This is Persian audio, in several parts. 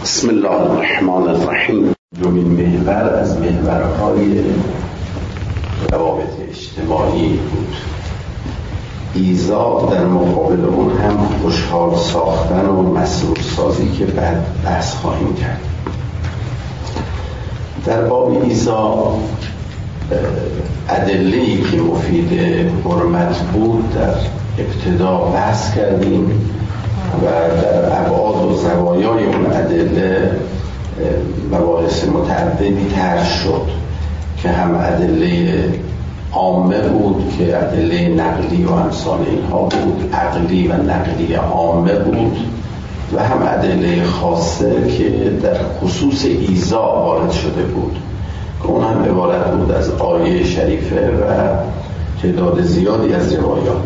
بسم الله الرحمن الرحیم. دومین محور از محورهای روابط اجتماعی بود. ایذا در مقابل اون هم خوشحال ساختن و مسرور سازی که بعد بحث خواهیم کرد. در باب ایذا ادله‌ای که مفید حرمت بود در ابتدا بحث کردیم و در ابعاد و زوایای اون ادله مباحث متعددی طرح شد که هم ادله عامه بود که ادله نقلی و امثال اینها بود، عقلی و نقلی عامه بود، و هم ادله خاصه که در خصوص ایذا وارد شده بود که اون هم عبارت بود از آیه شریفه و تعداد زیادی از روایات.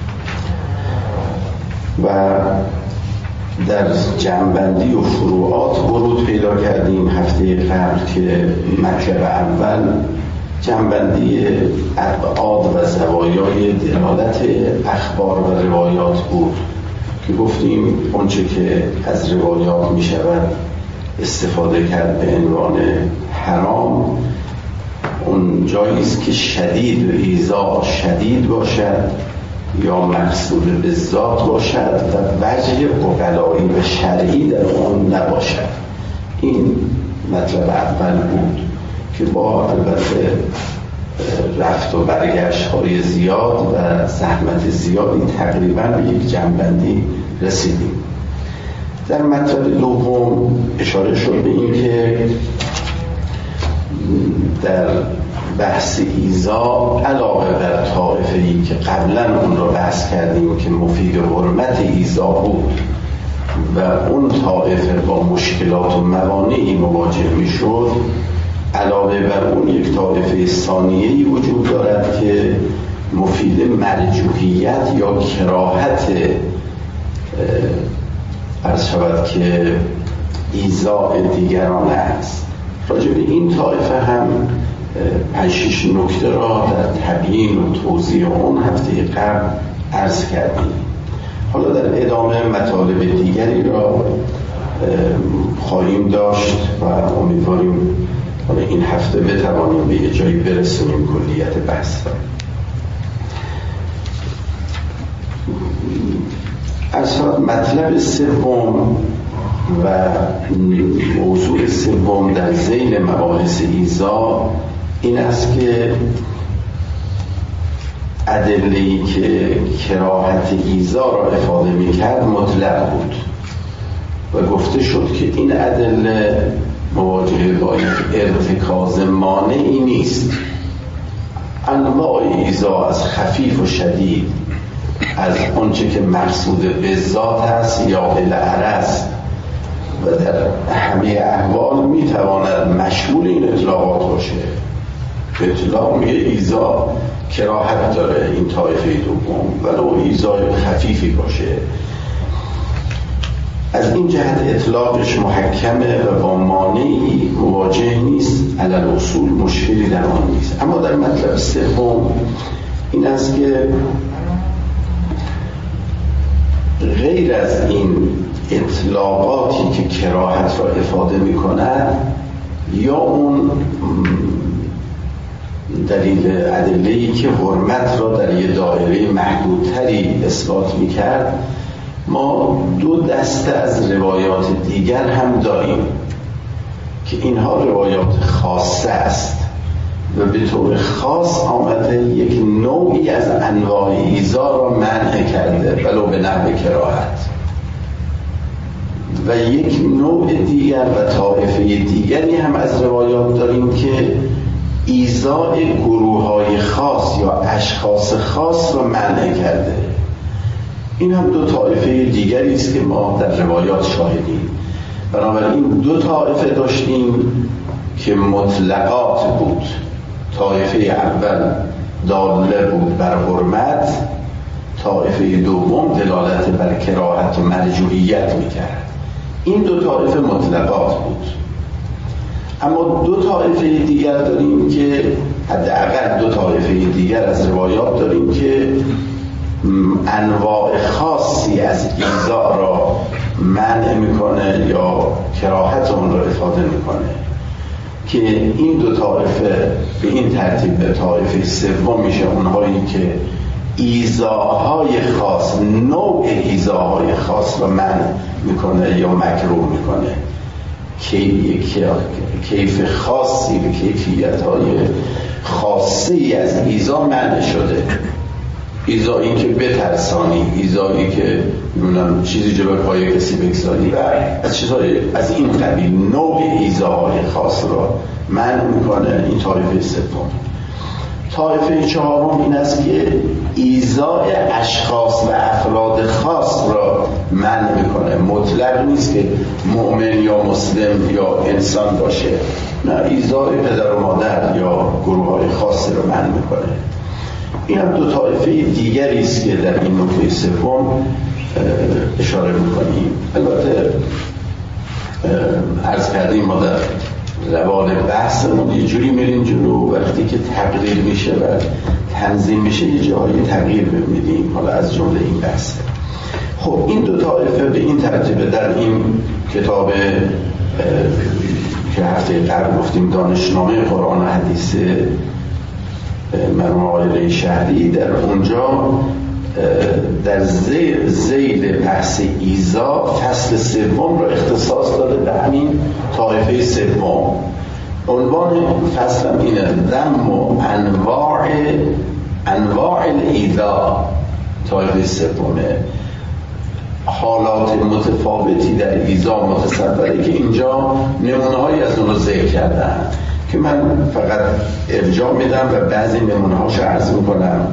و در جمع‌بندی و فروعات ورود پیدا کردیم هفته قبل که مطلب اول جمع‌بندی ابعاد و زوایای دلالت اخبار و روایات بود که گفتیم اونچه که از روایات می شود استفاده کرد به عنوان حرام اون جاییست که شدید و ایذا شدید باشد یا مقصود به ذات باشد و وجه عقلایی و شرعی در اون نباشد. این مطلب اول بود که با البته رفت و برگشت های زیاد و زحمت زیادی تقریبا به یک جمع‌بندی رسیدیم. در مطلب دوم اشاره شد به این که در بحث ایذا علاوه بر طائفه‌ای که قبلا اون رو بحث کردیم که مفید حرمت ایذا بود و اون طائفه با مشکلات و موانعی مواجه میشد، علاوه بر اون یک طائفه ثانیه‌ای وجود دارد که مفید مرجوحیت یا کراهت عرض شود که ایذا دیگران است. راجع به این طائفه هم 5-6 نکته را در تبیین و توضیح اون هفته قبل عرض کردیم. حالا در ادامه مطالب دیگری را خواهیم داشت و امیدواریم این هفته بتوانیم به یه جایی برسونیم کلیت بحث را. اصلا مطلب سوم و موضوع سوم در ذیل مباحث ایذا این است که ادله‌ای که کراهت ایذا را افاده می‌کرد مطلق بود و گفته شد که این ادله مواجهه با ارتکاز مانعی نیست. انواع ایذا از خفیف و شدید، از آنچه که مقصود به ذات است یا بالعرض، و در همه احوال میتواند مشمول این اطلاقات باشه. اطلاق میگه ایذا کراهت داره این طایفه دوم ولو ایذای خفیفی باشه. از این جهت اطلاقش محکمه و با مانعی مواجه نیست، علی الاصول مشکلی در آن نیست. اما در مطلب سوم این است که غیر از این اطلاقاتی که کراهت را افاده می کند یا اون دلیل ادله‌ای که حرمت را در یه دایره محدودتری اثبات می کرد، ما دو دسته از روایات دیگر هم داریم که اینها روایات خاصه است و به طور خاص آمده یک نوعی از انواع ایذا را منع کرده ولو به نحو کراهت، و یک نوع دیگر و طایفه دیگری هم از روایات داریم که ایذا گروه‌های خاص یا اشخاص خاص را منع کرده. این هم دو طایفه دیگری است که ما در روایات شاهدیم. بنابراین دو طایفه داشتیم که مطلقات بود. طایفه اول داله بود بر حرمت، طایفه دوم دلالت بر کراهت و مرجوحیت میکرد. این دو طایفه مطلقات بود. اما دو طایفه دیگر داریم که حداقل دو طایفه دیگر از روایات داریم که انواع خاصی از ایذا را منع میکنه یا کراهت اون رو افاده میکنه که این دو طایفه به این ترتیب به طایفه سوم میشه، اونهایی که ایذاهای خاص، نوع ایذاهای خاص رو منع میکنه یا مکروه میکنه، کیف خاصی به کیفیت‌های خاصی از ایذا منع شده. ایذایی که بترسانی، ایذایی که نمیدونم چیزی جلوی پای کسی بگذاری و از چیزهای از این قبیل، نوع ایذاهای خاص را منع میکنه. این طایفه سوم. طایفه چهارم این است که ایذای اشخاص و افراد خاص را منع میکنه. مطلق نیست که مؤمن یا مسلم یا انسان باشه، نه، ایذای پدر و مادر یا گروه های خاصی را منع میکنه. این هم دو طایفه دیگری است که در این نکته سوم اشاره میکنیم. البته عرض کردیم ما در روال بحثمون یه جوری میریم جلو، وقتی که تقریر میشه و تنظیم میشه یه جایی تغییر میدیم، حالا از جمله این بحث. خب این دو طایفه به این ترتیب در این کتاب که هفته قبل گفتیم دانشنامه قرآن و حدیث مرحوم آقای شهری، در اونجا در ذیل بحث ایذا فصل سوم رو اختصاص داده به همین طایفه سوم. عنوان فصل هم اینه: ذم و انواع الایذا. طایفه سومه حالات متفاوتی در ایذا متصوره که اینجا نمونه‌هایی از اون رو ذکر کردن که من فقط ارجاع میدم و بعضی نمونه‌هاشو عرض میکنم.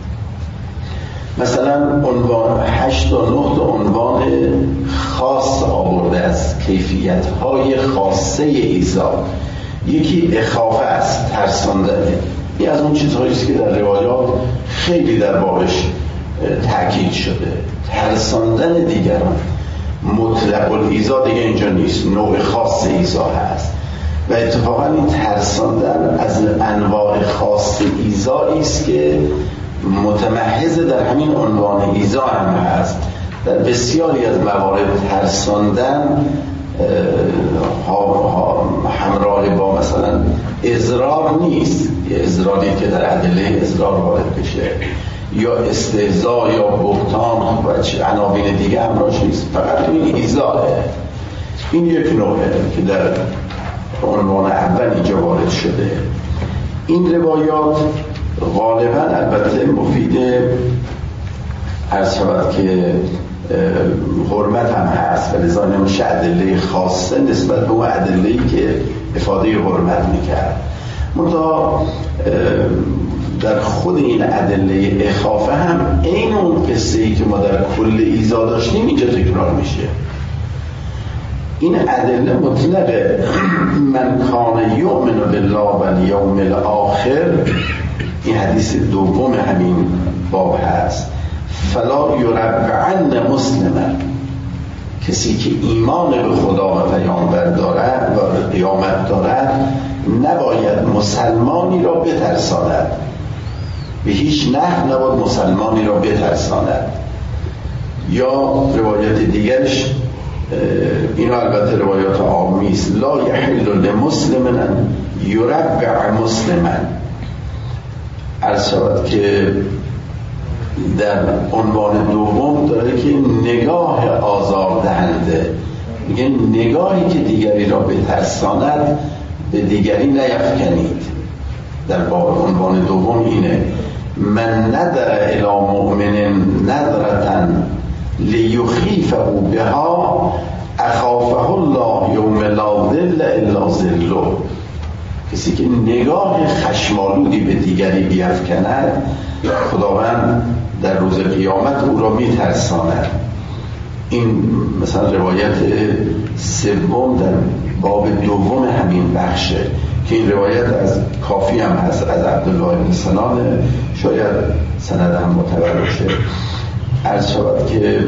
مثلا عنوان 8 تا 9 تا عنوان خاص آورده از کیفیت‌های خاصه ایذا. یکی اخافه است، ترساندنه. این از اون چیزهایی است که در روایات خیلی در بابش تاکید شده. ترساندن دیگران. مطلق الایذا دیگه اینجا نیست، نوع خاص ایذا هست و اتفاقا این ترساندن از انواع خاص ایذایی است که متمحض در همین عنوان ایذا هم هست. در بسیاری از موارد ترساندن همراه با مثلا اضرار نیست، یه اضراری که در ادله اضرار وارد بشه، یا استهزاء یا بهتان و عناوین دیگه همراهش نیست، فقط این ایذاه. این یک نوعه که در عنوان اول اینجا وارد شده. این روایات غالبا البته مفید عرض شود که حرمت هم هست و لذا نمیشه ادله خاصه نسبت به اون ادله‌ای که افاده حرمت میکرد. منتها در خود این ادله اخافه هم این اون قصه‌ای که ما در کل ایذا داشتیم اینجا تکرار میشه. این ادله مطلقه. من کان یؤمن بالله و الیوم الاخر، این حدیث دوم همین باب هست. فلا یربعن مسلما، کسی که ایمان به خدا و پیامبر دارد و قیامت دارد نباید مسلمانی را بترساند، به هیچ نحو نباید مسلمانی را بترساند. یا روایت دیگرش، اینا البته روایات عامی است، لا یحل لمسلم ان یربع مسلما. عرض شود که در عنوان دوم داره که نگاه آزار دهنده، میگه نگاهی که دیگری را بترساند به دیگری نیفکنید. در باب عنوان دوم اینه: من ندر الی مؤمن ندرة لیخیفه بها اخافه الله یوم لا ظل الا ظله. کسی که نگاه خشمالودی به دیگری بیفکند، خداوند در روز قیامت او را میترساند. این مثلا روایت سوم در باب دوم همین بخشه که این روایت از کافی هم هست، از عبدالله بن سنان، شاید سند هم معتبر باشه. عرض شود که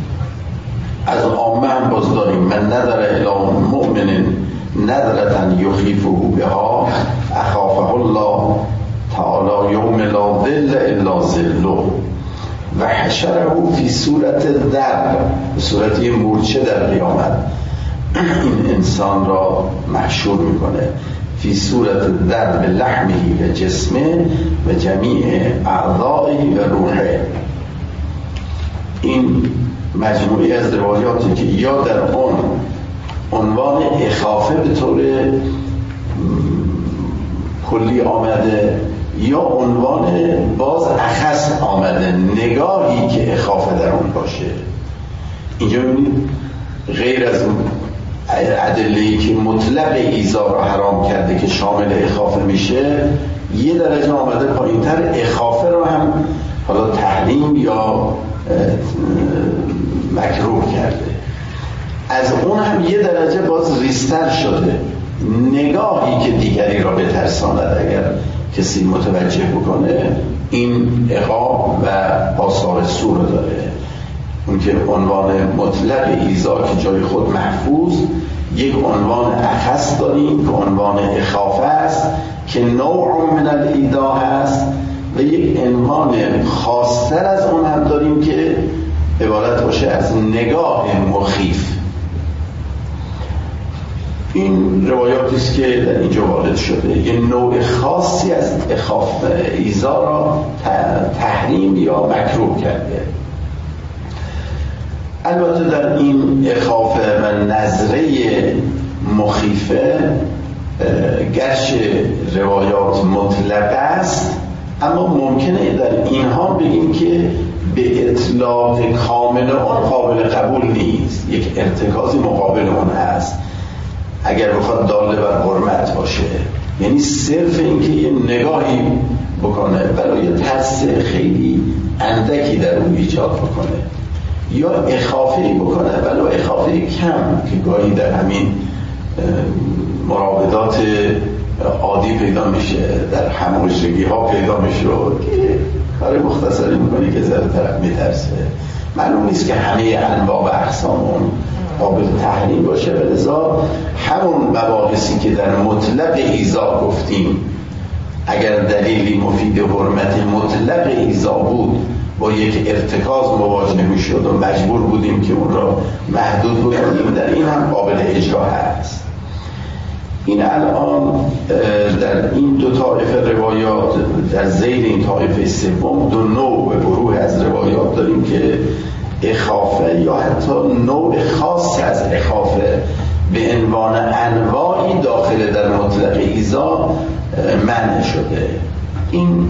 از عامه هم باز داریم: من ندر الی مؤمن ندرة یخیفه بها اخافه الله تعالی یوم لا ظل الا ظله. و حشره فی صورت ذر، به صورت یه مورچه در قیامت این انسان را محشور میکنه، فی صورت ذر به لحمهی و جسمه و جمیع اعضائه و روحه. این مجموعی از روایاتی که یا در اون عنوان اخافه به طور کلی آمده یا عنوان باز اخص آمده، نگاهی که اخافه در اون باشه. اینجا ببینید غیر از ادله‌ای که مطلق ایذا را حرام کرده که شامل اخافه میشه، یه درجه آمده پایین‌تر اخافه را هم حالا تحریم یا مکروه کرده. از اون هم یه درجه باز ریستر شده، نگاهی که دیگری را بترساند اگر کسی متوجه بکنه، این عقاب و آثار سو رو داره. اون که عنوان مطلق ایذا که جای خود محفوظ، یک عنوان اخص داریم که عنوان اخافه است که نوع من الایذا هست، و یک عنوان خاصتر از اون هم داریم که عبارت باشه از نگاه مخیف. این روایاتی است که در اینجا وارد شده، یه نوع خاصی از ایذا را تحریم یا مکروه کرده. البته در این اخافه و نظره مخیفه گرچه روایات مطلقه است، اما ممکنه در اینها بگیم که به اطلاق کامل آن قابل قبول نیست، یک ارتکاز مقابل اون هست اگر بخواد داله بر حرمت باشه، یعنی صرف اینکه یه نگاهی بکنه برای ترس خیلی اندکی در اون ایجاد بکنه، یا اخافه‌ای بکنه ولو اخافه کم که گاهی در همین مراودات عادی پیدا میشه، در هموجگی ها پیدا میشه که کار مختصری میکنه که ذره طرف میترسه. معلوم نیست که همه انواع و اقسام اون قابل تحریم باشه، و لذا همون مباحثی که در مطلق ایذا گفتیم اگر دلیلی مفید حرمت مطلق ایذا بود با یک ارتکاز مواجه میشد و مجبور بودیم که اون را محدود بکنیم، در این هم قابل اجرا هست. این الان در این دو طایفه روایات، در ذیل این طایفه سوم دو نوع گروه از روایات داریم که اخافه یا حتی نوع خاص از اخافه به عنوان انواعی داخل در مطلق ایذا منع شده. این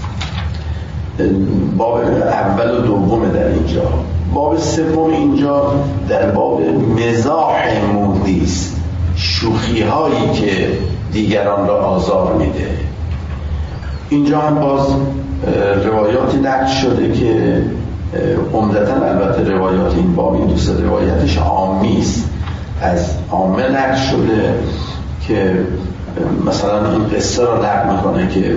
باب اول و دوم در اینجا. باب سوم اینجا در باب مزاح مودی است، شوخی هایی که دیگران را آزار میده. اینجا هم باز روایاتی نقل شده که عمدتاً البته روایات این باب این دوست روایتش عامی است، از عامه نقل شده که مثلا این قصه را نقل میکنه که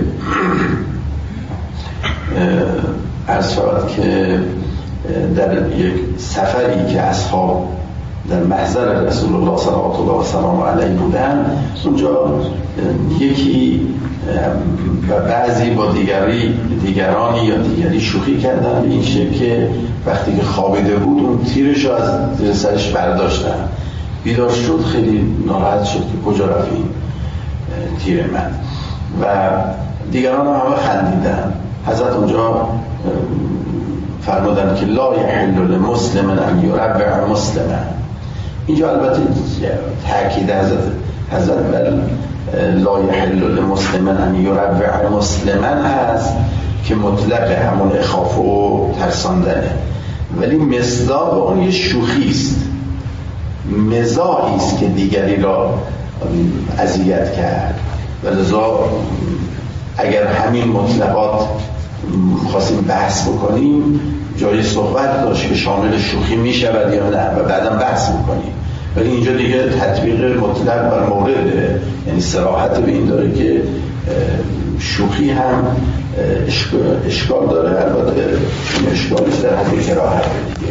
عرض شود که در یک سفری که اصحاب در محضر رسول الله صلی الله علیه و سلم علیه بودن، اونجا یکی و بعضی با دیگرانی یا دیگری شوخی کردن به این شکل که وقتی که خوابیده بود اون تیرش رو از زیر سرش برداشتن، بیدار شد خیلی ناراحت شد که کجا رفت این تیر من، و دیگران هم همه خندیدن. حضرت اونجا فرمودن که لا یحل لمسلم ان یربع مسلما. اینجا البته تاکید حضرت بر لا یحل لمسلم ان یربع مسلما هست که مطلق همون اخافه و ترساندنه، ولی مصداق اون یه شوخی است، مزاحی است که دیگری را اذیت کرد. و لذا اگر همین مطلقات خواستیم بحث بکنیم جای صحبت داشت که شامل شوخی می شود یا نه و بعدم بحث بکنیم، ولی اینجا دیگه تطبیق مطلق بر مورده، یعنی صراحت به این داره که شوخی هم اشکال داره، البته این اشکالش در حد کراهت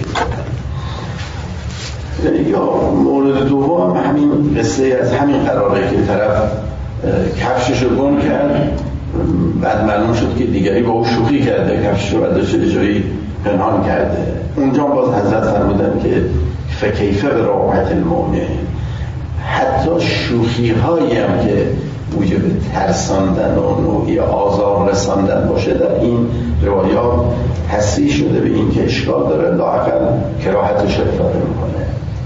دیگه. یا مورد دوم همین قصه از همین قراره که طرف کفشش رو گم کرد، بعد معلوم شد که دیگری با او شوخی کرده، کفشش رو برداشته به جایی پنهان کرده. اونجا باز حضرت فرمودن که فکیفه به راحت المؤمن، حتی شوخی هایی هم که موجب ترساندن و نوعی آزار رساندن باشه در این روایات تصریح شده به این که اشکال داره، لااقل کراهتش رو افاده میکنه.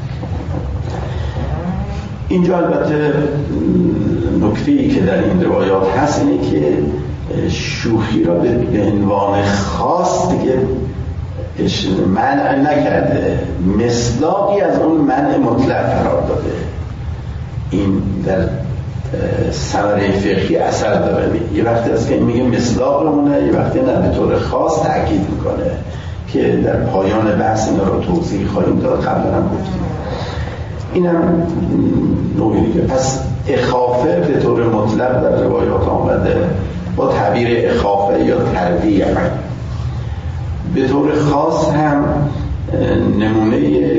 اینجا البته نکته‌ای که در این روایات هست اینه که شوخی را به عنوان خاص دیگه منع نکرده، مصداقی از اون منع مطلق قرار داده. این در ثمره فقهی اثر داره. یه وقتی است که میگه مصداق مونه، یه وقتی نه به طور خاص تأکید میکنه که در پایان بحث اینا رو توضیح خواهیم داد، قبلا هم گفتیم. اینم نوعی دیگه. پس اخافه به طور مطلق در روایات آمده با تعبیر اخافه یا تربیه. به طور خاص هم نمونه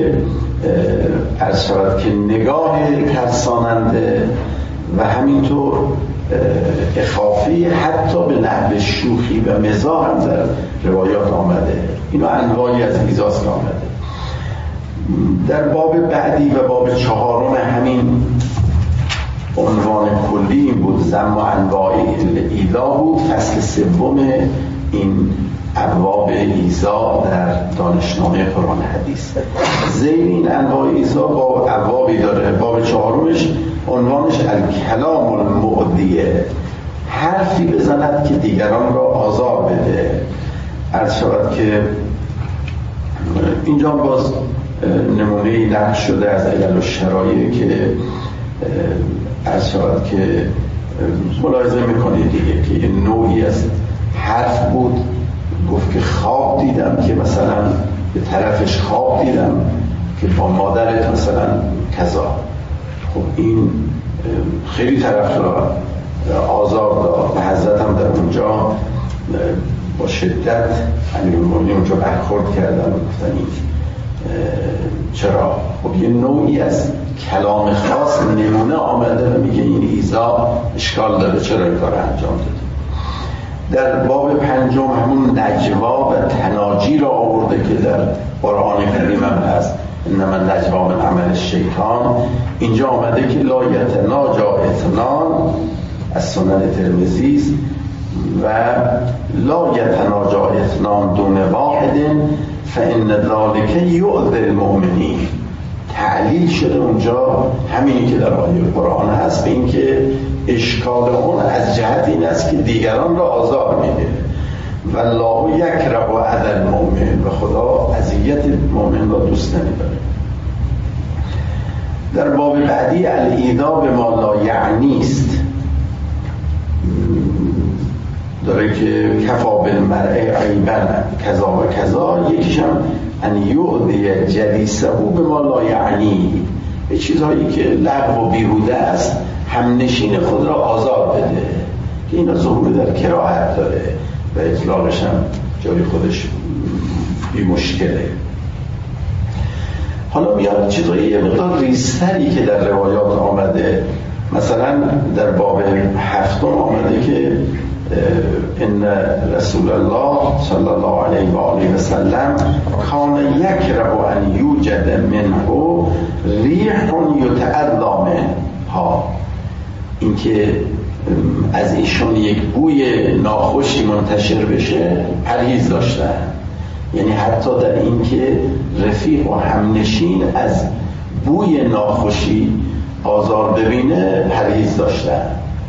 عرض شود که نگاه ترساننده و همینطور اخافه حتی به نحو شوخی و مزاح هم در روایات آمده. اینو انواعی از ایزاست که آمده. در باب بعدی و باب 4 همین عنوان کلی این بود، ذم انواع ایذا بود. فصل 3 این ابواب ایذا در دانشنامه قرآن حدیث. ذیل این انواع ایذا با ابوابی داره. باب 4 عنوانش الکلام المؤذیه، حرفی بزند که دیگران را آزار بده. عرض شود که اینجا باز نمونه نقل شده از علل الشرایع که عرض شود که ملاحظه میکنید دیگه که یه نوعی از حرف بود. گفت که خواب دیدم که مثلا به طرفش خواب دیدم که با مادرت مثلا کذا. خب این خیلی طرف را آزار داد و حضرت هم در اونجا با شدت امیرالمومنین اونجا برخورد کردن و گفتن این چرا؟ خب یه نوعی از کلام خاص نمونه آمده و میگه این ایذا اشکال داره، چرا این کار انجام داده. در باب 5 همون نجوا و تناجی را آورده که در قرآن کریم هم هست، انما نجوا من عمل الشیطان. اینجا آمده که لا یتناجا اثنان از سنن ترمذی است و لا یتناجا اثنان دون واحد فان ذلک یؤذی المؤمنین. تعلیل شده اونجا همینی که در آیه قرآن هست به این که اشکال اون از جهت این است که دیگران را آزار میده. والله یکره اذی المؤمن، و خدا اذیت مؤمن را دوست نمی‌داره. در باب بعدی الایذا به ما لا یعنی است داره که کفا بالمرء عیبا کذا و کذا. یکیش هم ان یؤذی جلیسه به ما لا یعنی، به چیزهایی که لغو و بیهوده است همنشین خود را آزار بده، که اینا ظهور در کراهت داره و اطلاقش هم جای خودش بی مشکله. حالا میاد چیزایی یه مقدار ریزتری که در روایات آمده. مثلا در باب 7 آمده که ان رسول الله صلی الله علیه و آله و سلم کان یکره ان یوجد منه ریح یتعذی منها. اینکه از ایشون یک بوی ناخوشی منتشر بشه پرهیز داشتن، یعنی حتی در این که رفیق و همنشین از بوی ناخوشی آزار ببینه پرهیز داشتن.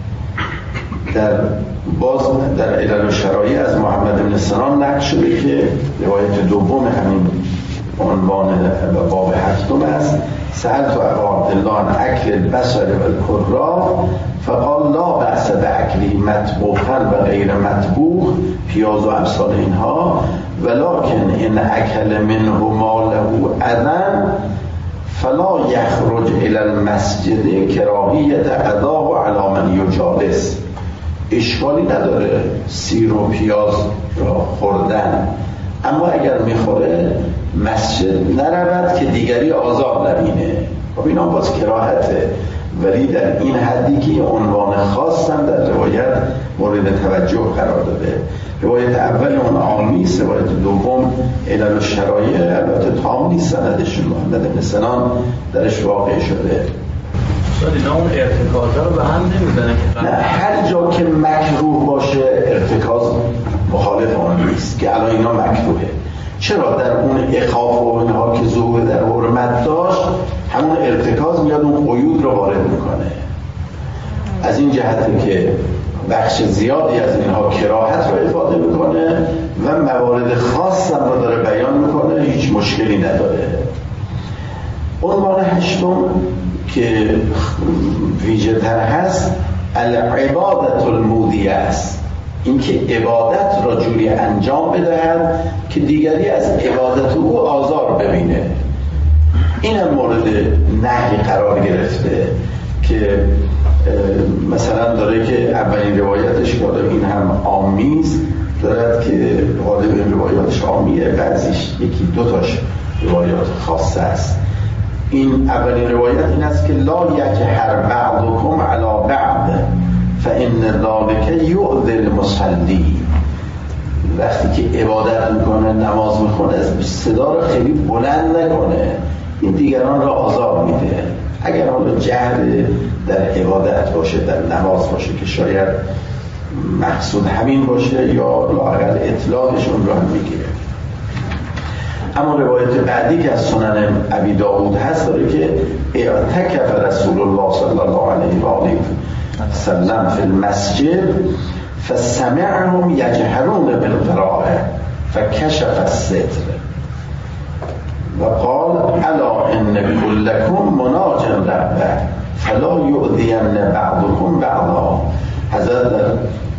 در علل الشرایع از محمد بن سنان نقل شده که روایت دوم همین عنوان باب 7 است. سألت ابا عبدالله عن اکل البصل والکرات فقال لا بأس باکلی مطبوخا و غیر مطبوخ، پیاز و امثال اینها، ولکن ان اکل منه ما له اذن فلا یخرج الى المسجد کراهیت اذاه علی من یجالس. اشکالی نداره سیر و پیاز را خوردن، اما اگر میخوره مسجد نرود که دیگری آزار نبینه. خب اینا باز کراهته. ولی در این حدی که عنوان خاص هم در روایت مورد توجه قرار داده. روایت اول اون عامی است، روایت دوم علل الشرایع، البته تام نیست سندش، محمد بن سنان درش واقع شده. اینا اون ارتکازها رو به هم نمیزنه که نه، هر جا که مکروه باشه ارتکاز مخالف آن نیست که الان اینا مکروهه. چرا؟ در اون اخاف و اینها که ظهور در حرمت داشت، همون ارتکاز میاد اون قیود رو وارد میکنه. از این جهته که بخش زیادی از اینها کراهت رو افاده میکنه و موارد خاص هم رو داره بیان میکنه، هیچ مشکلی نداره. عنوان هشتم که ویژه تر هست، العبادت المودیه است، اینکه عبادت را جوری انجام بدهد که دیگری از عبادت او آزار ببینه. این هم مورد نهی قرار گرفته که مثلا داره که اولین روایتش که این هم عامیز دارد که غالب این روایاتش عامیه، بعضیش یکی دوتاش روایات خاصه است. این اولین روایت این است که لا یجهر بعضکم علی بعض فإن ذلک یؤذی المصلی. وقتی که عبادت میکنه، نماز میخونه، صدا رو خیلی بلند نکنه، این دیگران را آزار میده. اگر حالا جهر در عبادت باشه، در نماز باشه که شاید مقصود همین باشه یا لااقل اطلاقشون رو هم میگیره. اما روایت بعدی که از سنن ابی داود هست داره که اعتکف رسول الله صلی الله علیه و آله و سلم فی المسجد فسمعهم یجهرون بالقراءه فکشف الستر و قال الا ان كلكم مناج ربه فلا یؤذین بعضکم بعضا. حضرت در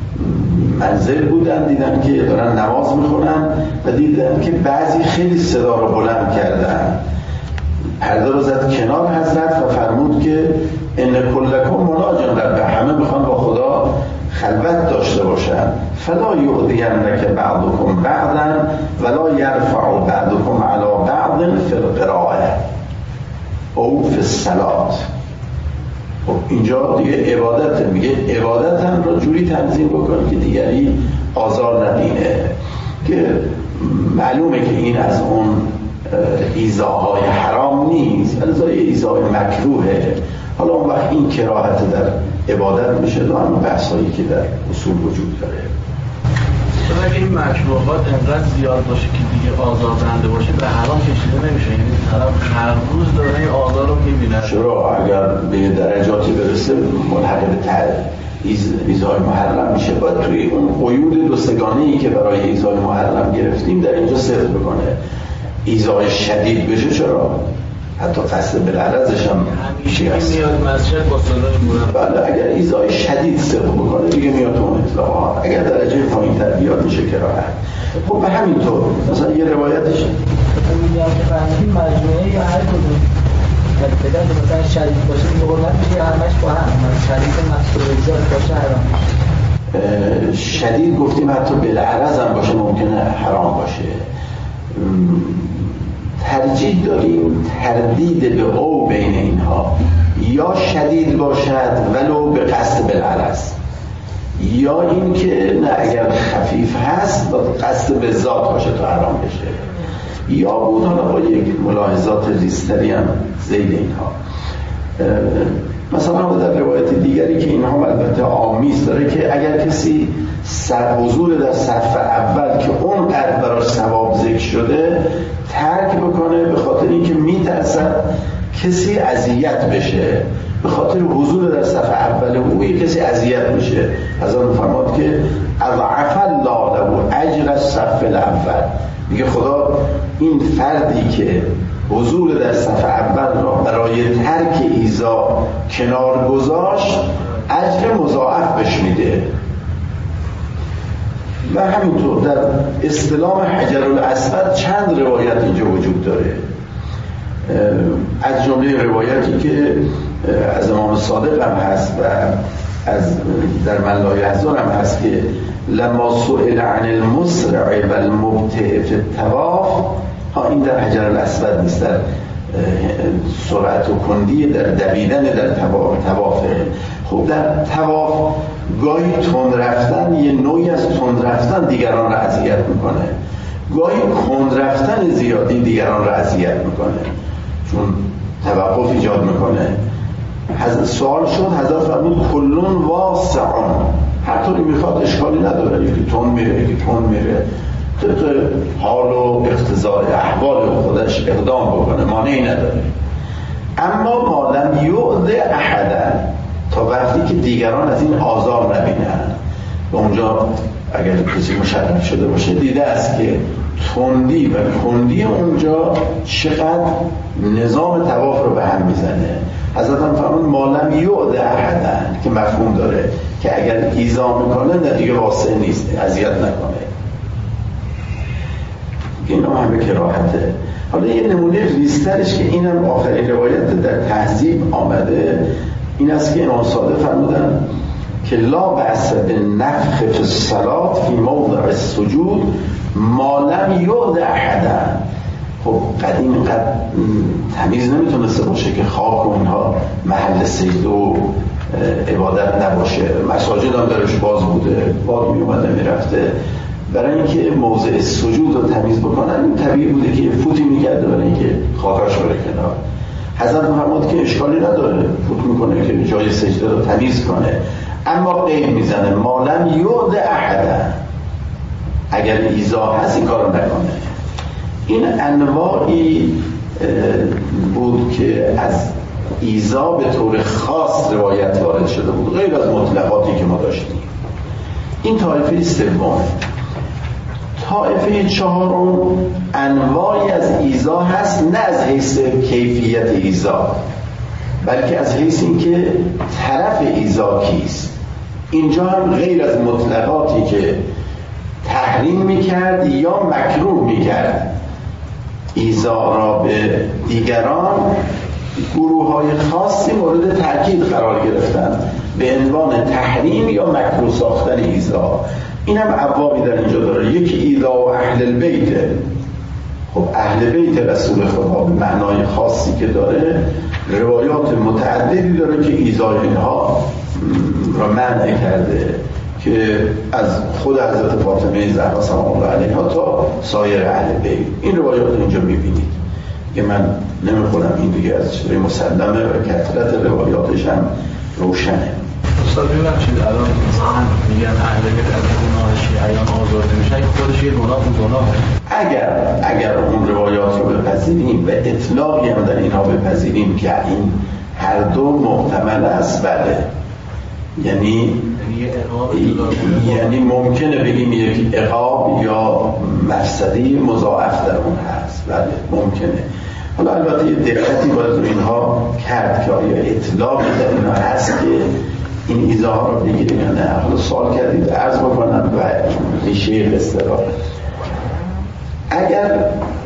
منزل بودن، دیدن که دارن نماز میخونن و دیدن که بعضی خیلی صدا رو بلند کردن. پرده رو زد کنار حضرت و فرمود که ان کلکم مناج ربه، همه میخوان با خدا خلوت داشته باشن. فلا یؤذینک بعضکم بعضا ولا یرفع بعضکم علی بعض فی القراءه او فی الصلاه. اینجا دیگه عبادت میگه عبادت هم رو جوری تنظیم بکنه که دیگری آزار نبینه، که معلومه که این از اون ایذاهای حرام نیست، الزای ایذای مکروهه. حالا اون وقت این کراهت در عبادت میشه و اما بحثایی که در اصول وجود داره. اگه این مکروهات انقدر زیاد باشه که دیگه آزاردهنده باشه به حرام کشیده نمیشه، یعنی طرف هر روز داره این آزار رو میبینه. چرا؟ اگر به درجاتی برسه ملحق به ایذای محرم میشه، باید توی اون قیود دوستگانه‌ای که برای ایذای محرم گرفتیم در اینجا صدق بکنه. ایذای شدید بشه چرا؟ حتی قصد بالعرضش هم همیشه میاد مسجد با صدای بلند. بله، اگر ایذای شدید صدق بکنه دیگه میاد اون اطلاقات. اگر درجه پایین‌تر بیاد میشه کراهت. خب به همین طور مثلا یه روایتش میگم که فهمیدیم مجموعه یا هر کدوم بگم که مثلا شدید باشه دیگه حرمت میشه، همش با هم شدید مقصود زیاد باشه حرام. شدید گفتیم حتی بالعرض هم باشه ممکنه حرام باشه. ترجیح داریم تردید به او بین اینها، یا شدید باشد ولو به قصد بالعرض، یا این که نه اگر خفیف هست قصد به ذات باشه تا حرام بشه، یا بود حالا با یک ملاحظات ریزتری هم زید اینها. مثلا در روایت دیگری که اینها البته آمیز داره که اگر کسی حضور در صف اول که اون قدر براش ثواب ذکر شده ترک بکنه به خاطر اینکه میترسد کسی اذیت بشه، به خاطر حضور در صف اول او کسی اذیت بشه. حضرت فرمود که اضعف الله له اجر الصف الاول، میگه خدا این فردی که حضور در صف اول را برای ترک ایذا کنار گذاشت اجر مضاعف بهش میده. و همینطور در استلام حجر الاسود چند روایت اینجا وجود داره، از جمله روایتی که از امام صادق هم هست و از در من لا یحزن هم هست که لما سئل عن المسرع و المبطئ فی الطواف، این در حجر الاسود نیست، در سرعت و کندی در دویدن در طوافه. خب در طواف گاهی تند رفتن یه نوعی از تند رفتن دیگران را اذیت میکنه، گاهی کند رفتن زیادی دیگران را اذیت میکنه چون توقف ایجاد میکنه. سوال شد، حضرت فرمود کلون واسعون، هر طوری میخواد اشکالی نداره، یکی تند میره یکی کند میره، طبق حال و اقتضای احوال خودش اقدام بکنه، مانعی نداره. اما ما لم یؤذ احدا، تا وقتی که دیگران از این آزار نبینن. و اونجا اگر کسی مشرف شده باشه دیده است که تندی و کندی اونجا چقدر نظام طواف رو به هم میزنه. حضرت هم فرمود ما لم یؤذ احدا، که مفهوم داره که اگر ایذا میکنه نه دیگه واسع نیست، اذیت نکنه. این هم به کراهته. حالا یه نمونه ریزترش که اینم آخرین روایت در تهذیب آمده این است که امام صادق فرمودن که لا بأس بالنفخ فی الصلاة فی موضع السجود ما لم یؤذ احدا. خب قدیم اینقدر تمیز نمیتونسته باشه که خاک و اینها محل سجده و عبادت نباشه، مساجد هم درش باز بوده، باد میومده میرفته، برای اینکه موضع سجود رو تمیز بکنن این طبیعی بوده که فوتی میکرده برای اینکه خاکاش بره کنار. حضرت فرمود که اشکالی نداره، فوت میکنه که جای سجده رو تمیز کنه، اما قید میزنه ما لم یؤذ احدا، اگر ایذا هست این کارو نکنه. این انواعی بود که از ایذا به طور خاص روایت وارد شده بود، غیر از مطلقاتی که ما داشتیم. این طایفه سوم. طایفه چهارم انواعی از ایذا هست، نه از حیث کیفیت ایذا بلکه از حیث اینکه طرف ایذا کیست. اینجا هم غیر از مطلقاتی که تحریم میکرد یا مکروه میکرد ایذا را به دیگران، گروه های خاصی مورد تأکید قرار گرفتن به عنوان تحریم یا مکروه ساختن ایذا. این هم ابوابی در اینجا داره. یکی ایذا و اهل البیت. خب اهل بیت رسول خدا به معنای خاصی که داره روایات متعددی داره که ایذای اینها را منع کرده، که از خود حضرت فاطمه زهرا سلام الله علیها تا سایر اهل بیت. این روایات اینجا میبینید که من نمیخونم، این دیگه از چیزای مسلمه و کثرت روایاتش هم روشنه. استاد ببخشید الان مثلا میگن اهل بیت از گناه شیعیان آزرده میشن، خودش یه گناه اون گناهه. اگر اون روایات رو بپذیریم و اطلاقی هم در اینها بپذیریم که این هر دو محتمل است، بله، یعنی ممکنه بگیم یک عقاب یا مفسدی مضاعف در اون هست، بله ممکنه. حالا البته یه دقتی باید رو اینها کرد که آیا اطلاقی در اینها هست که این ایذاها رو بگیریم یا نه. حالا سوال کردید عرض بکنم و ریشه قصه را. اگر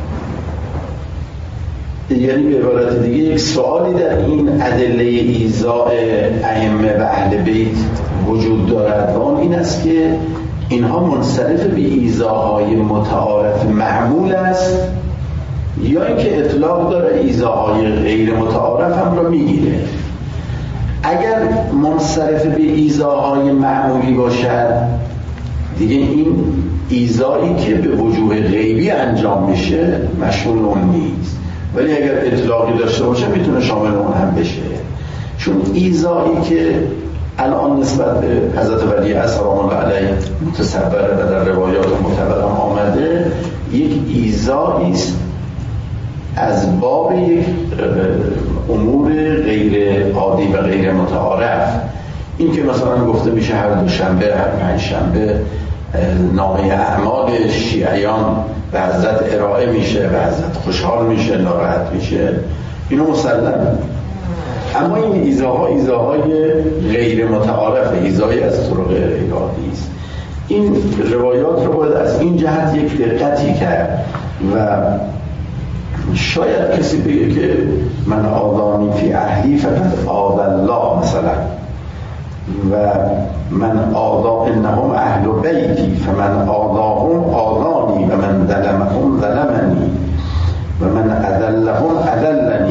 یعنی به عبارت دیگه یک سوالی در این ادله ایذاء ائمه و اهل بیت وجود دارد و اون این است که اینها منصرف به ایذاهای متعارف معمول است یا اینکه اطلاق داره ایذاهای غیر متعارف هم را میگیره. اگر منصرف به ایذاهای معمولی باشد دیگه این ایذایی که به وجوه غیبی انجام میشه مشمول اون نیست، ولی اگر اطلاقی داشته باشه میتونه شامل اون هم بشه. چون ایذایی که الان نسبت به حضرت ولی سلام الله علیه متصوره و در روایات معتبر آمده یک ایذایی است از باب یک امور غیر عادی و غیر متعارف. این که مثلا گفته میشه هر دوشنبه هر پنجشنبه نامه اعمال شیعیان به حضرت ارائه میشه و حضرت خوشحال میشه ناراحت میشه، اینو مسلم. اما این ایذاهای غیر متعارف، ایذای از طرق غیر عادی است. این روایات رو باید از این جهت یک دقتی کرد و شاید کسی بگه که من آذانی فی اهلی فقط آذ الله مثلا، و من آذا انهم اهل بیتی فمن آذاهم آذانی و من ظلمهم ظلمنی و من اذلهم اذلنی.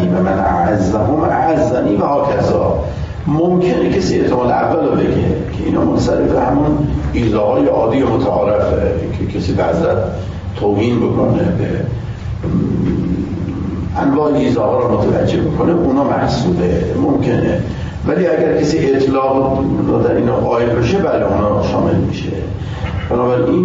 و هاکذا. ممکنه کسی احتمال اول رو بگه که اینا منصرف همون ایذاهای عادی و متعارفه که کسی به حضرت توهین بکنه، به انواع ایذاها رو متوجه بکنه، اونا محسوبه، ممکنه. ولی اگر کسی اطلاق در اینا قائل بشه، بله اونا شامل میشه. بنابراین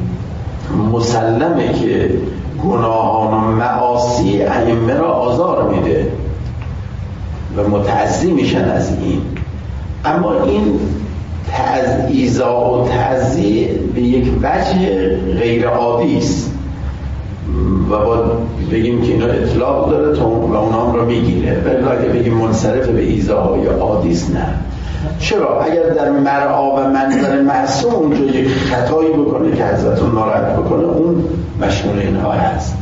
مسلمه که گناهان و معاصی ائمه را آزار میده و متعزی میشن از این. اما این ایذا و تعزی به یک وجه غیر عادی است و باید بگیم که اینا اطلاق داره و اونا هم را میگیره. ولی اگه بگیم منصرف به ایذاهای عادی است، نه. چرا؟ اگر در مرعا و منظر معصوم اونجا یک خطایی بکنه که حضرتون ناراحت بکنه، اون مشمول اینها هست.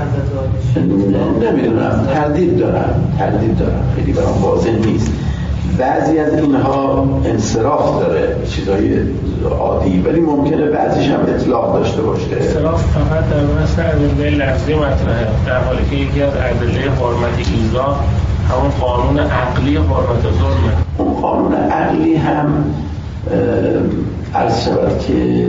نمیدونم، تردید دارم، خیلی برام واضح نیست. بعضی از اینها انصراف داره، چیزای عادی، ولی ممکنه بعضیش هم اطلاق داشته باشه. انصراف فقط در مثل ادله لفظی مطرحه، در حالی که یکی از ادله حرمت ایذا همون قانون عقلی حرمت ظلمه. اون قانون عقلی هم عرض شود که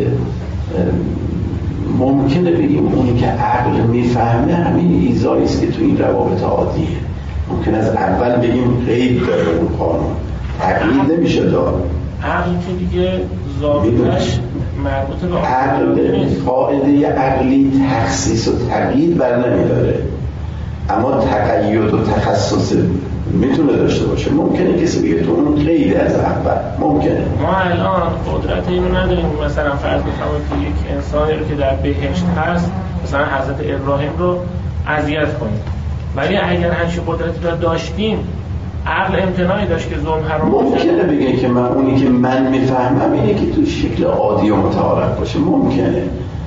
ممکنه بگیم اونی که عقل میفهمه همین ایذایی است که تو این روابط عادیه. ممکن از اول بگیم غیب داره اون قانون، تقلید نمیشه دار. عقل که دیگه ضابطش مربوط به عقل، قاعده عقلی تخصیص و تقیید بر نمیداره، اما تقید و تخصص میتونه داشته باشه. ممکنه کسی بگه تو اون غیر از اول، ممکنه. ما الان قدرت اینو نداریم مثلا فرض بفرمایید که یک انسانی رو که در بهشت هست، مثلا حضرت ابراهیم رو اذیت کنیم، ولی اگر همچین قدرتی رو داشتیم، عقل امتناعی داشت که ظلم حرام باشه. ممکنه بگه که من اونی که من میفهمم اینه که تو شکل عادی و متعارف باشه. ممکنه.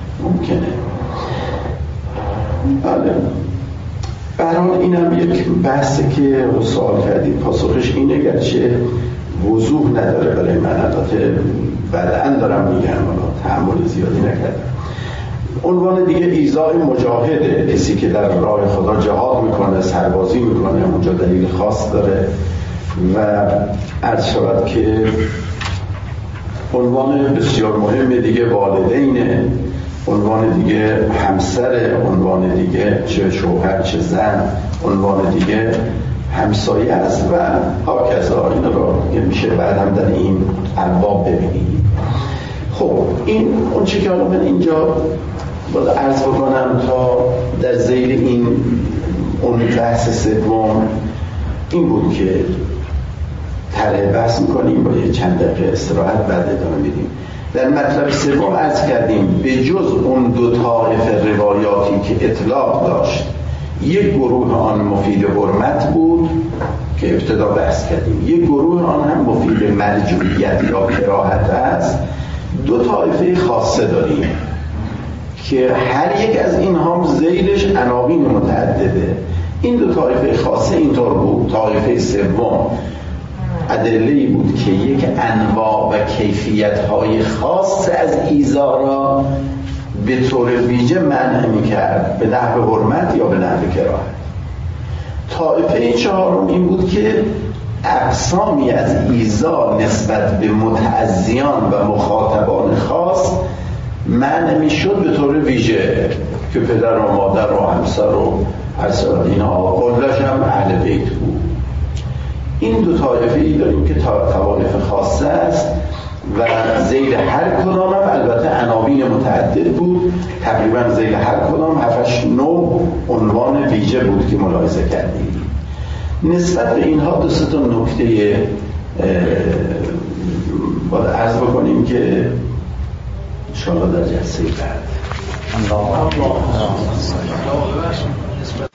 بله. برحال این هم یک بحثه که سوال کردید، پاسخش اینه گرچه وضوح نداره برای من، البته بعداً دارم میگم، تحمل زیادی نکردم. عنوان دیگه ایذاء مجاهده، کسی که در راه خدا جهاد میکنه، سربازی میکنه، اونجا دلیل خاص داره. و عرض شود که عنوان بسیار مهم دیگه والدینه، عنوان دیگه همسر، عنوان دیگه چه شوهر چه زن، عنوان دیگه همسایه است و هاکذا. این رو میشه بعد هم در این ابواب ببینید. خب این اون چی که حالا من اینجا باید عرض بکنم تا در ذیل این اون بحث سوم این بود که طرح بحث میکنیم، با یه چند دقیقه استراحت بعد ادامه میدیم. در مطلب سوم عرض کردیم به جز اون دو طایفه روایاتی که اطلاق داشت، یک گروه آن مفید حرمت بود که ابتدا بحث کردیم، یک گروه آن هم مفید مرجوعیت یا کراهت است. دو طایفه خاصه داریم که هر یک از این هم ذیلش عناوین متعدده. این دو طایفه خاصه اینطور بود. طایفه سوم ادله‌ای بود که یک انواع و کیفیت‌های خاص از ایذا را به طور ویژه منع می‌کرد، به نحو حرمت یا به نحو کراهت. طایفه چهارم این بود که اقسامی از ایذا نسبت به متعزیان و مخاطبان خاص منع می‌شد به طور ویژه، که پدر و مادر و همسر و اصلا اینها کلش هم اهل بیت بود. این دو طایفه‌ای داریم که طوایف خاصه است و ذیل هر کدام هم البته عناوین متعدد بود. تقریبا ذیل هر کدام 7-9 عنوان ویژه بود که ملاحظه کردیم. نسبت به اینها دو سه تا نکته باید عرض بکنیم که انشاءالله در جلسه بعد